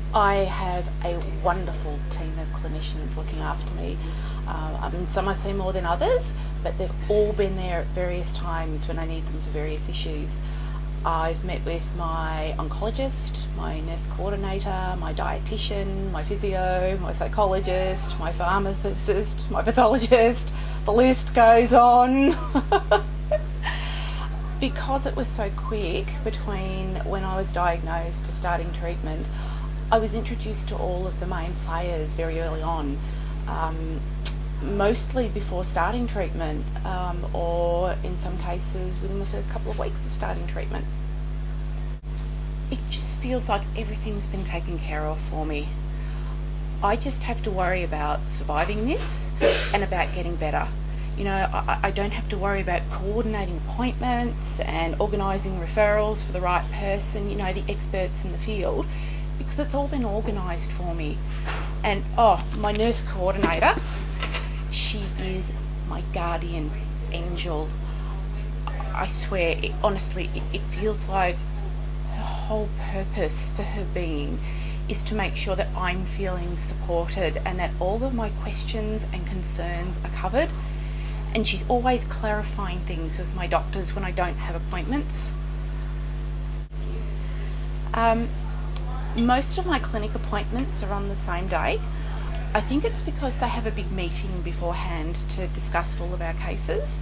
I have a wonderful team of clinicians looking after me. Some I see more than others, but they've all been there at various times when I need them for various issues. I've met with my oncologist, my nurse coordinator, my dietitian, my physio, my psychologist, my pharmacist, my pathologist. The list goes on. Because it was so quick between when I was diagnosed to starting treatment, I was introduced to all of the main players very early on, mostly before starting treatment, or in some cases within the first couple of weeks of starting treatment. It just feels like everything's been taken care of for me. I just have to worry about surviving this and about getting better. I don't have to worry about coordinating appointments and organising referrals for the right person, the experts in the field, because it's all been organised for me. And my nurse coordinator, she is my guardian angel. I swear, honestly, it feels like her whole purpose for her being is to make sure that I'm feeling supported and that all of my questions and concerns are covered. And she's always clarifying things with my doctors when I don't have appointments. Most of my clinic appointments are on the same day. I think it's because they have a big meeting beforehand to discuss all of our cases.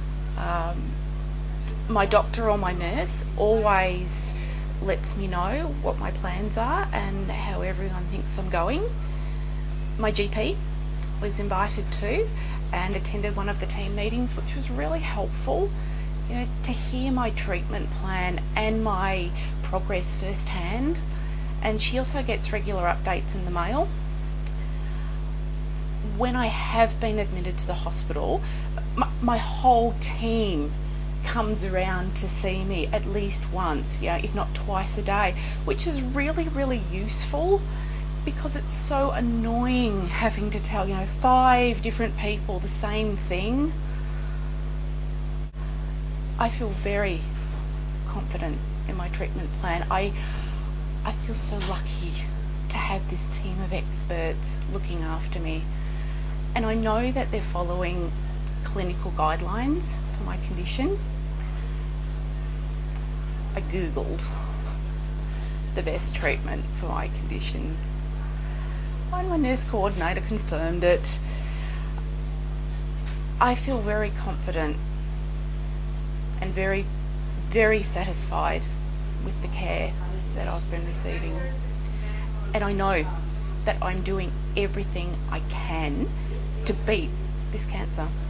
My doctor or my nurse always lets me know what my plans are and how everyone thinks I'm going. My GP was invited too and attended one of the team meetings, which was really helpful, to hear my treatment plan and my progress firsthand. And she also gets regular updates in the mail. When I have been admitted to the hospital, my whole team comes around to see me at least once, if not twice a day, which is really, really useful, because it's so annoying having to tell, 5 different people the same thing. I feel very confident in my treatment plan. I feel so lucky to have this team of experts looking after me. And I know that they're following clinical guidelines for my condition. I googled the best treatment for my condition, and my nurse coordinator confirmed it. I feel very confident and very, very satisfied with the care that I've been receiving. And I know that I'm doing everything I can to beat this cancer.